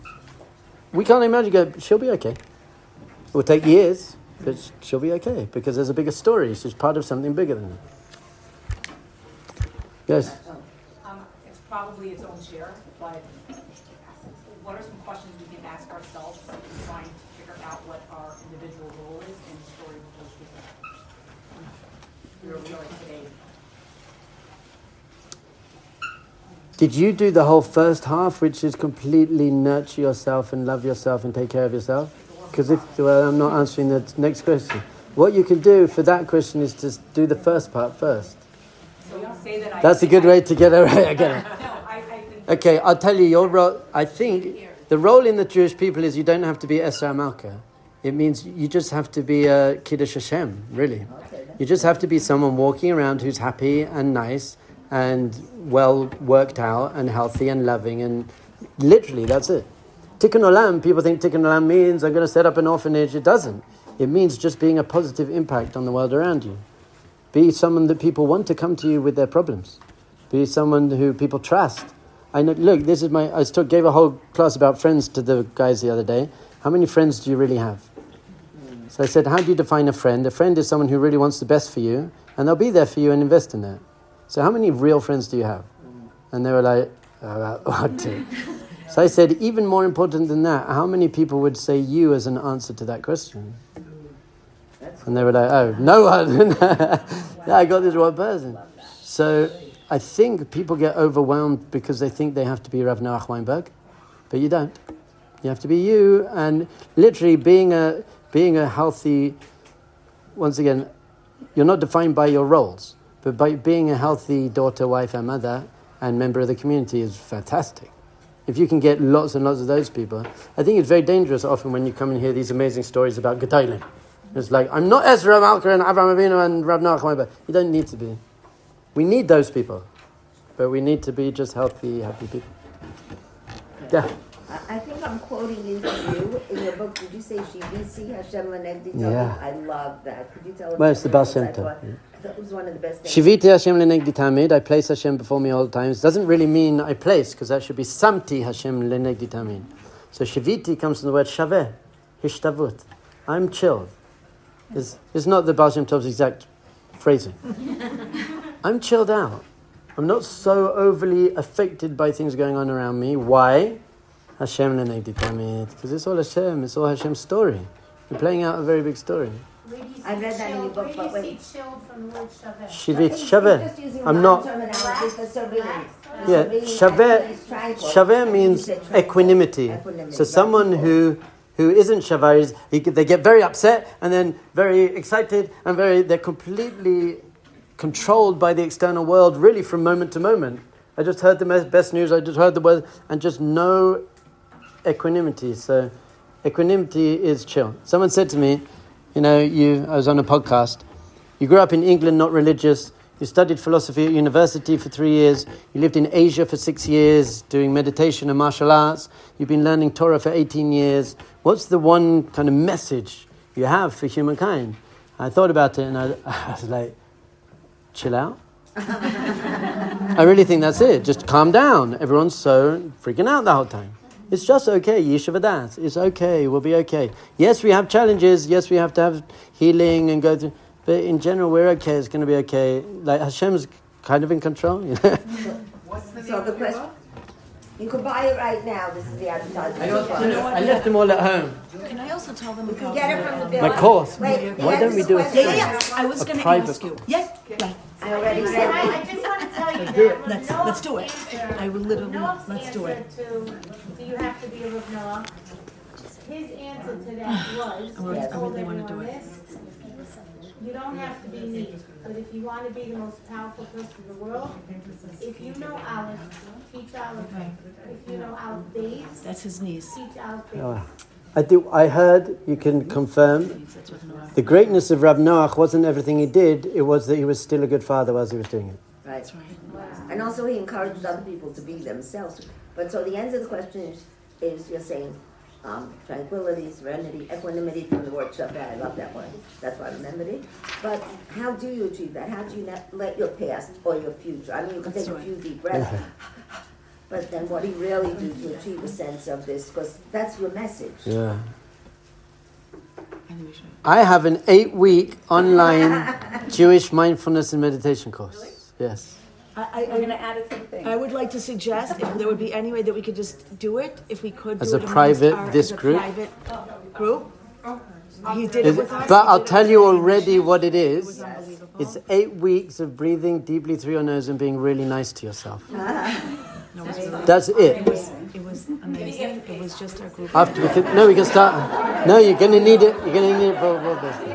we can't imagine she'll be okay. It will take years, but she'll be okay, because there's a bigger story. She's part of something bigger than that. Yes? It's probably its own share, but what are some questions we can ask ourselves in trying to figure out what our individual role is in the story of those people? Where we are today. Did you do the whole first half, which is completely nurture yourself and love yourself and take care of yourself? Because I'm not answering the next question. What you can do for that question is to do the first part first. So you say that That's a good way to get it right. I get it. I think. Okay, I'll tell you your role. I think the role in the Jewish people is you don't have to be Esther Malka. It means you just have to be a Kiddush Hashem, really. You just have to be someone walking around who's happy and nice and well worked out and healthy and loving, and literally that's it. Tikkun Olam, people think Tikkun Olam means I'm going to set up an orphanage. It doesn't. It means just being a positive impact on the world around you. Be someone that people want to come to you with their problems. Be someone who people trust. I know. Look, this is gave a whole class about friends to the guys the other day. How many friends do you really have? So I said, how do you define a friend? A friend is someone who really wants the best for you, and they'll be there for you and invest in that. So how many real friends do you have? And they were like, about 2. So I said, even more important than that, how many people would say you as an answer to that question? And they were like, oh, no one. I got this one person. So I think people get overwhelmed because they think they have to be Rav Noach Weinberg, but you don't. You have to be you, and literally being a healthy, once again, you're not defined by your roles, but by being a healthy daughter, wife, and mother, and member of the community is fantastic. If you can get lots and lots of those people, I think it's very dangerous often when you come and hear these amazing stories about Gedolim. It's like, I'm not Ezra, Malka, and Avraham Avinu, and Rav Noach Weinberg. You don't need to be. We need those people, but we need to be just healthy, happy people. Yeah. I think I'm quoting you from you in your book. Did you say Shivisi Hashem Lenegdi? Yeah. I love that. Could you tell us? Well, it's the Baal Shem Tov. I thought it was one of the best things. Shiviti Hashem lenegdi tamid. I place Hashem before me all the times. Doesn't really mean I place, because that should be Samti Hashem lenegdi tamid. So Shiviti comes from the word Shaveh, Hishtavut. I'm chilled. It's not the Baal Shem Tov's exact phrasing. I'm chilled out. I'm not so overly affected by things going on around me. Why? Hashem lenegdi tamid. Because it's all Hashem. It's all Hashem's story. We're playing out a very big story. I read that in your book, but Where do wait. you see chilled from the word shaveh? Shivit, Just Shaveh. using I'm modern not. terminology for Serenity. Yeah, Shaveh means equanimity. So someone who isn't Shaveh is they get very upset and then very excited and they're completely controlled by the external world, really from moment to moment. I just heard the best news. I just heard the word, and just no equanimity. So equanimity is chill. Someone said to me, I was on a podcast. You grew up in England, not religious. You studied philosophy at university for 3 years. You lived in Asia for 6 years, doing meditation and martial arts. You've been learning Torah for 18 years. What's the one kind of message you have for humankind? I thought about it and I was like, chill out. I really think that's it. Just calm down. Everyone's so freaking out the whole time. It's just okay. Yeshiva das. It's okay. We'll be okay. Yes, we have challenges. Yes, we have to have healing and go through. But in general, we're okay. It's going to be okay. Like Hashem's kind of in control. So the question, you could buy it right now. This is the advertisement. I left them all at home. Can I also tell them You can about get it from the bill. My course. Wait, Why don't we do a thing? Yeah. I was going to private ask you. course. Yes. Right. I already And said I it. just want to tell you that Let's do it. I will literally. Let's do it. Do you have to be a Rav Noah? His answer to that was, I told really wanna do everyone it. this, you don't have to be me, but if you want to be the most powerful person in the world, if you know Aleph, teach Aleph. If you know Aleph Beis, That's his niece. teach Aleph Beis. I heard, you can confirm, That's what Noah. the greatness of Rav Noach wasn't everything he did, it was that he was still a good father while he was doing it. Right. That's right. And also he encouraged other people to be themselves. But so the answer to the question is you're saying tranquility, serenity, equanimity from the word Shabbat. I love that word. That's why I remembered it. But how do you achieve that? How do you not let your past or your future? I mean, you can take a few deep breaths. But then what do you really do to achieve a sense of this? Because that's your message. Yeah. I think we should. I have an 8-week online Jewish mindfulness and meditation course. Yes. I'm going to add it to the thing. I would like to suggest if there would be any way that we could just do it, if we could As do a it private, amongst this as a group? private group. He did it with us. But he I'll did it tell with you us. already what it It is. was unbelievable. It's 8 weeks of breathing deeply through your nose and being really nice to yourself. No, it was really- That's it. It was amazing. It was just our group. After we can start. No, you're going to need it. You're going to need it for a bit.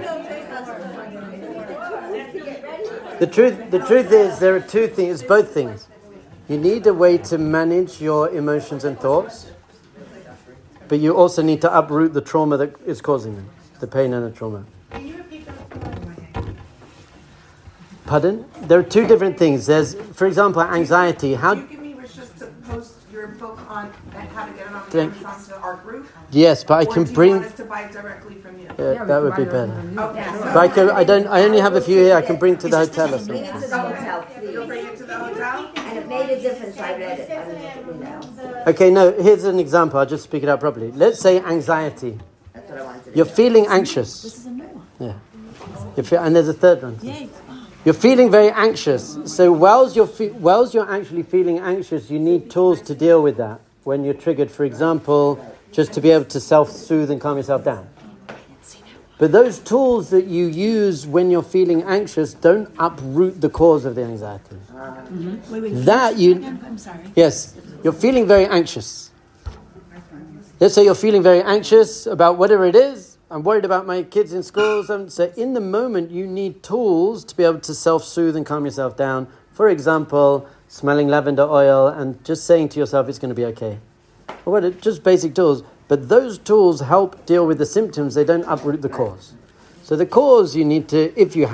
The truth is there are two things. It's both things. You need a way to manage your emotions and thoughts, but you also need to uproot the trauma that is causing them, the pain and the trauma. Can you repeat those two? Pardon? There are two different things. There's, for example, anxiety. How? Can you give me just to post your book on how to get it on want to pass on to our group? Yes, but I can Or do you bring. want us to buy directly from you? Yeah, that would be better. Okay. But I only have a few here. I can bring to the hotel or Bring something. it to the hotel, You'll please. bring it to the hotel? And it made a difference, I read it, now. Okay, no, here's an example. I'll just speak it out properly. Let's say anxiety. That's what I wanted to You're know. feeling anxious. This is a new one. Yeah. And there's a third one. Yay. You're feeling very anxious. So whilst you're actually feeling anxious, you need tools to deal with that when you're triggered. For example, just to be able to self-soothe and calm yourself down. But those tools that you use when you're feeling anxious don't uproot the cause of the anxiety. Wait, That you... I'm sorry. Yes, you're feeling very anxious. Let's say you're feeling very anxious about whatever it is. I'm worried about my kids in school. So in the moment, you need tools to be able to self-soothe and calm yourself down. For example, smelling lavender oil and just saying to yourself, it's going to be okay. Or just basic tools. But those tools help deal with the symptoms. They don't uproot the cause. So the cause you need to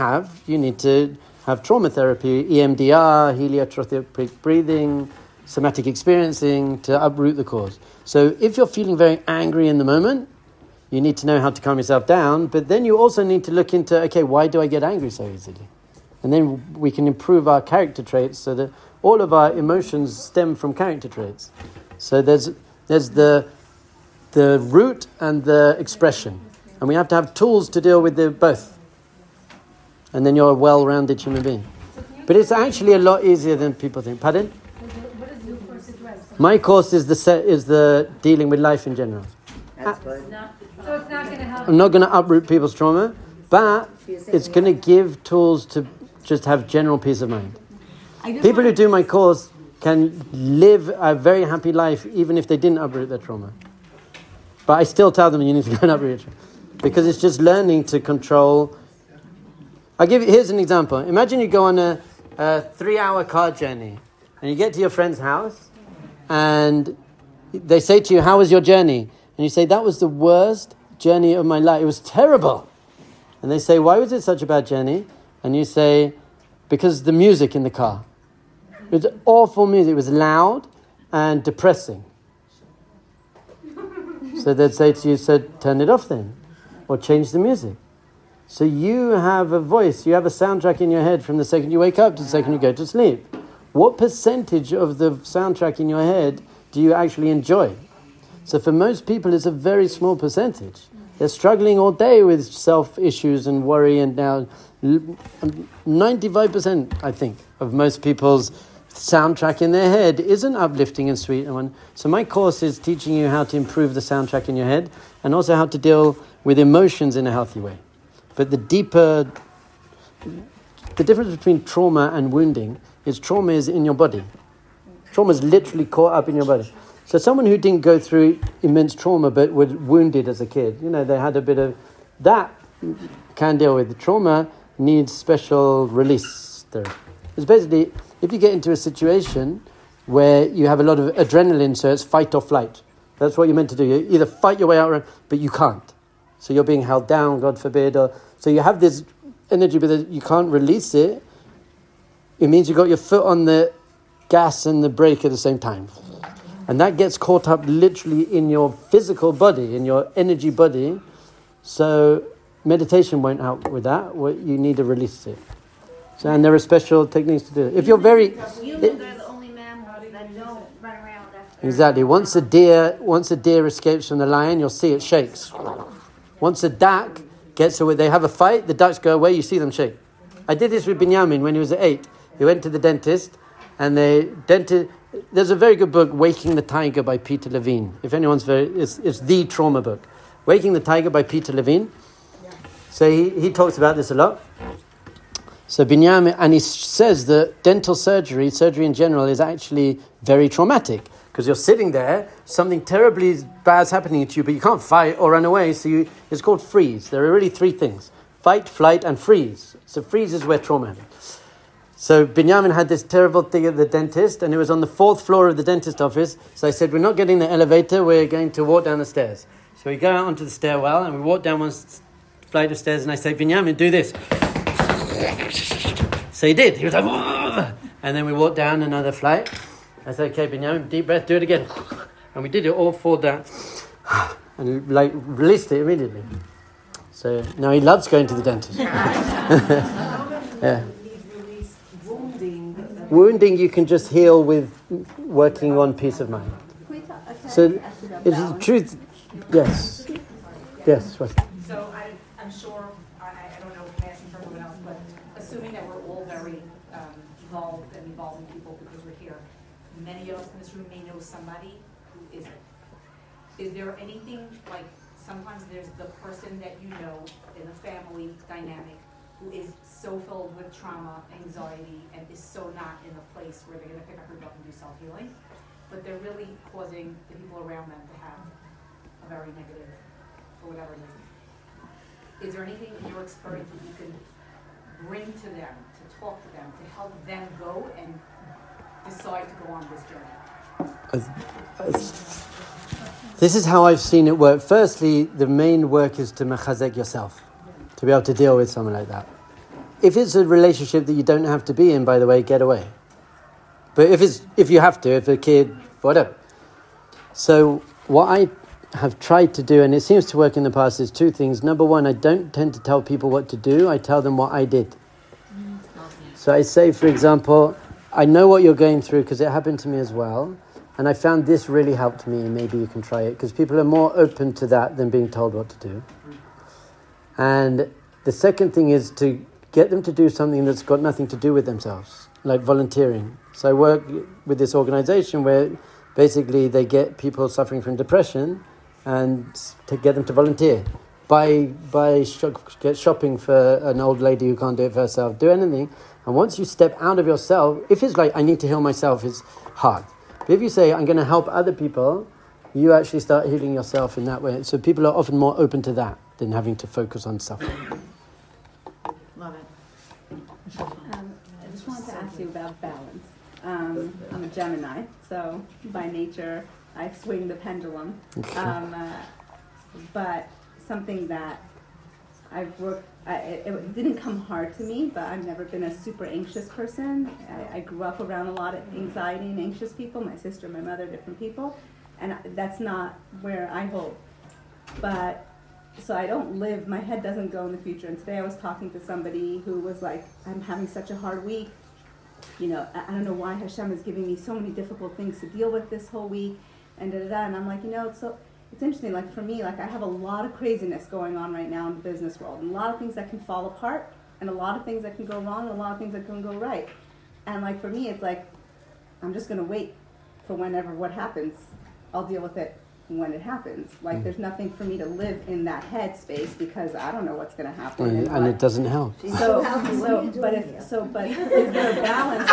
have trauma therapy, EMDR, heliotropic breathing, somatic experiencing to uproot the cause. So if you're feeling very angry in the moment, you need to know how to calm yourself down, but then you also need to look into, okay, why do I get angry so easily? And then we can improve our character traits so that all of our emotions stem from character traits. So there's the root and the expression. And we have to have tools to deal with both. And then you're a well-rounded human being. But it's actually a lot easier than people think. Pardon? What does your course address? My course is the dealing with life in general. That's good. So it's not going to help. I'm not going to uproot people's trauma, but it's going to give tools to just have general peace of mind. People who do my course can live a very happy life even if they didn't uproot their trauma. But I still tell them you need to go and uproot your trauma. Because it's just learning to control. Here's an example. Imagine you go on a 3-hour car journey and you get to your friend's house and they say to you, how was your journey? And you say, that was the worst journey of my life. It was terrible. And they say, why was it such a bad journey? And you say, because the music in the car. It was awful music. It was loud and depressing. So they'd say to you, so turn it off then. Or change the music. So you have a voice, you have a soundtrack in your head from the second you wake up to the second you go to sleep. What percentage of the soundtrack in your head do you actually enjoy? So for most people, it's a very small percentage. They're struggling all day with self-issues and worry, and now 95%, I think, of most people's soundtrack in their head isn't uplifting and sweet. So my course is teaching you how to improve the soundtrack in your head and also how to deal with emotions in a healthy way. But the difference between trauma and wounding is trauma is in your body. Trauma is literally caught up in your body. So someone who didn't go through immense trauma but was wounded as a kid, they had a bit of that can deal with. The trauma needs special release therapy. It's basically, if you get into a situation where you have a lot of adrenaline, so it's fight or flight. That's what you're meant to do. You either fight your way out, but you can't. So you're being held down, God forbid. So you have this energy, but you can't release it. It means you've got your foot on the gas and the brake at the same time. And that gets caught up literally in your physical body, in your energy body. So meditation won't help with that. You need to release it. So, and there are special techniques to do it. If you're very... Humans are the only mammals that don't run around. Exactly. Once a deer escapes from the lion, you'll see it shakes. Once a duck gets away, they have a fight, the ducks go away, you see them shake. I did this with Binyamin when he was 8. He went to the dentist, and there's a very good book, Waking the Tiger by Peter Levine. If anyone's it's the trauma book. Waking the Tiger by Peter Levine. So he talks about this a lot. So Binyamin, and he says that dental surgery in general, is actually very traumatic. Because you're sitting there, something terribly bad is happening to you, but you can't fight or run away, so it's called freeze. There are really 3 things: fight, flight, and freeze. So freeze is where trauma happens. So Binyamin had this terrible thing at the dentist, and it was on the 4th floor of the dentist office. So I said, we're not getting the elevator, we're going to walk down the stairs. So we go out onto the stairwell, and we walk down one flight of stairs, and I say, Binyamin, do this. So he did. He was like, whoa! And then we walked down another flight. I said, okay, Binyamin, deep breath, do it again. And we did it all for that. And released it immediately. So now he loves going to the dentist. Yeah. Wounding you can just heal with working on peace of mind. So it's the truth. Yes. Yes. Right. So I'm sure, I don't know, asking for everyone else, but assuming that we're all very evolved and evolving people because we're here, many of us in this room may know somebody who isn't. Is there anything, like, sometimes there's the person that you know in a family dynamic who is so filled with trauma, anxiety, and is so not in a place where they're going to pick up her book and do self-healing, but they're really causing the people around them to have a very negative, for whatever reason. Is there anything in your experience that you can bring to them, to talk to them, to help them go and decide to go on this journey? This is how I've seen it work. Firstly, the main work is to mechazek yourself, to be able to deal with someone like that. If it's a relationship that you don't have to be in, by the way, get away. But if you have to, if a kid, whatever. So what I have tried to do, and it seems to work in the past, is two things. Number one, I don't tend to tell people what to do. I tell them what I did. So I say, for example, I know what you're going through because it happened to me as well. And I found this really helped me. Maybe you can try it. Because people are more open to that than being told what to do. And the second thing is to get them to do something that's got nothing to do with themselves, like volunteering. So I work with this organization where basically they get people suffering from depression and to get them to volunteer. Get shopping for an old lady who can't do it for herself. Do anything. And once you step out of yourself, if it's like, I need to heal myself, it's hard. But if you say, I'm going to help other people, you actually start healing yourself in that way. So people are often more open to that than having to focus on suffering. Love it. I just wanted to ask you about balance. I'm a Gemini, so by nature I swing the pendulum. But something that I've worked, it didn't come hard to me, but I've never been a super anxious person. I grew up around a lot of anxiety and anxious people, my sister, my mother, different people, and that's not where I hope. But, so I don't live, my head doesn't go in the future. And today I was talking to somebody who was like, I'm having such a hard week. You know, I don't know why Hashem is giving me so many difficult things to deal with this whole week, and da-da-da. And I'm like, you know, it's interesting, like for me, like I have a lot of craziness going on right now in the business world, and a lot of things that can fall apart, and a lot of things that can go wrong, and a lot of things that can go right. And like for me, it's like, I'm just going to wait for whenever what happens, I'll deal with it when it happens. Like there's nothing for me to live in that head space because I don't know what's going to happen. And it doesn't help. But is there a balance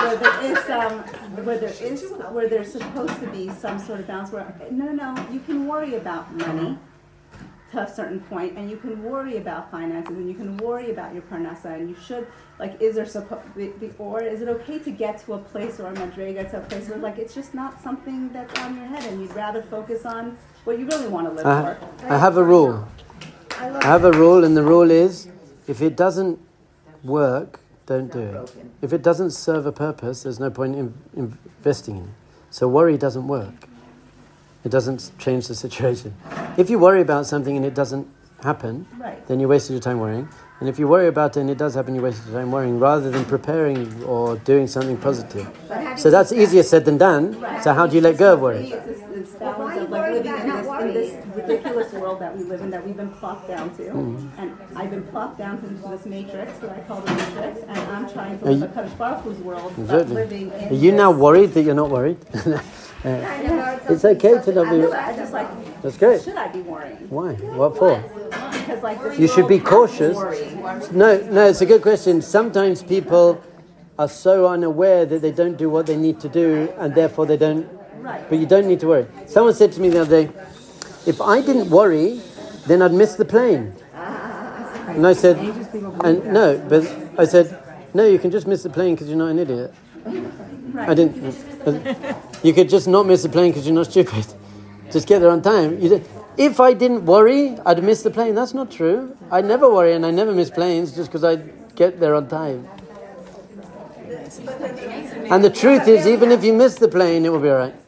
where there's supposed to be some sort of balance where no, you can worry about money to a certain point, and you can worry about finances, and you can worry about your parnasa, and you should, like, or is it okay to get to a place, or a madrega to a place where, like, it's just not something that's on your head, and you'd rather focus on what you really want to live for? I have a rule. And the rule is, if it doesn't work, don't do it. If it doesn't serve a purpose, there's no point in investing in it. So worry doesn't work. It doesn't change the situation. If you worry about something and it doesn't happen, then you wasted your time worrying. And if you worry about it and it does happen, you wasted your time worrying rather than preparing or doing something positive. So that's easier said than done. So how do you let go of worry? It's balance of like living in this ridiculous world that we live in, that we've been plopped down to. And I've been plopped down into this matrix that I call the matrix, and I'm trying to live a Kadosh Baruch Hu's world, but living in Are you now worried that you're not worried? It's okay to not be. That's great. Should I be worrying? Why? What for? Because like you should be cautious. No, it's a good question. Sometimes people are so unaware that they don't do what they need to do, and therefore they don't. But you don't need to worry. Someone said to me the other day, if I didn't worry, then I'd miss the plane. And I said, I said, no, you can just miss the plane because you're not an idiot. I didn't. You could just not miss the plane because you're not stupid. Just get there on time. If I didn't worry, I'd miss the plane. That's not true. I never worry and I never miss planes just because I get there on time. And the truth is, even if you miss the plane, it will be all right.